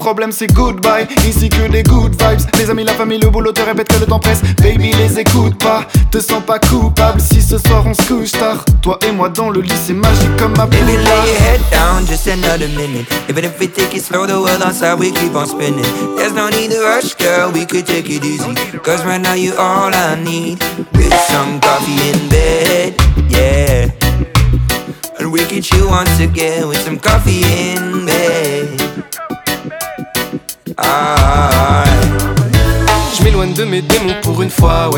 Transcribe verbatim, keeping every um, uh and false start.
Problème c'est goodbye, ici que des good vibes. Les amis, la famille, le boulot te répète que le temps presse. Baby, les écoute pas, te sens pas coupable si ce soir on se couche tard. Toi et moi dans le lit, c'est magique comme ma Baby, lay your head down, just another minute. Even if we take it slow, the world outside we keep on spinning. There's no need to rush, girl, we could take it easy. Cause right now you all I need. With some coffee in bed, yeah. And we can chill once again with some coffee in bed. Je m'éloigne de mes démons pour une fois, ouais.